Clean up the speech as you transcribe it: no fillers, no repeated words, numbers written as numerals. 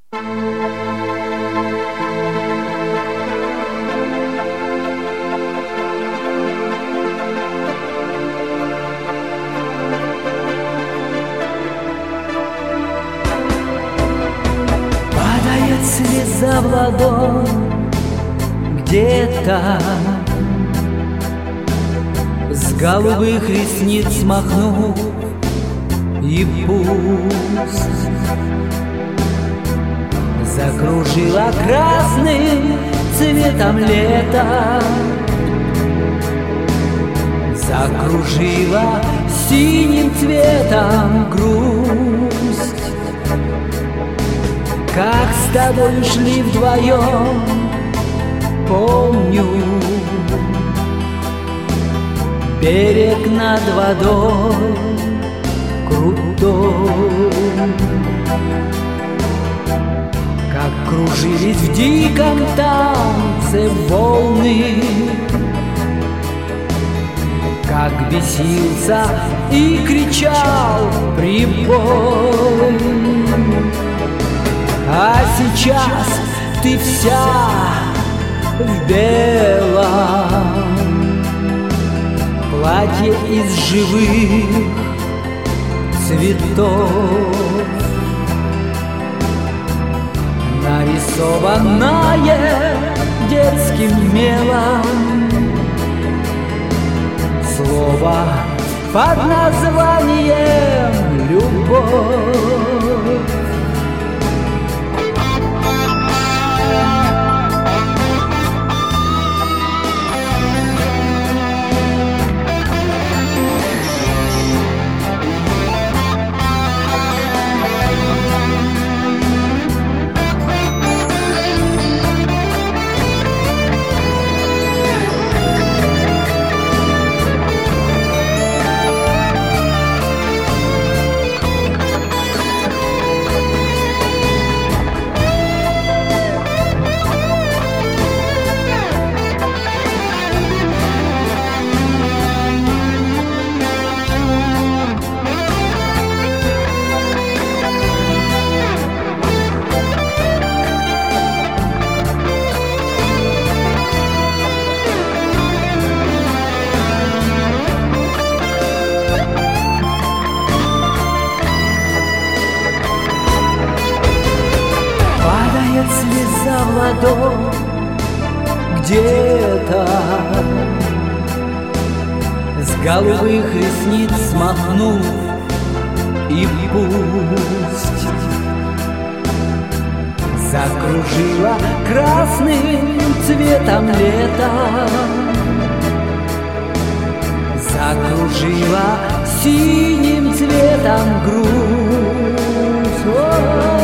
Падает слеза в ладонь где-то, с голубых ресниц смахнув, и пусть закружила красным цветом лето, закружила синим цветом грусть. Как с тобой шли вдвоем, помню, берег над водой крутой. Как кружились в диком танце волны, как бесился и кричал прибой. А сейчас ты вся в белом, платье из живых цветов, нарисованное детским мелом слово под названием «любовь». Слеза в ладонь где-то, с голубых ресниц смахнув, и пусть закружила красным цветом лето, закружила синим цветом грусть.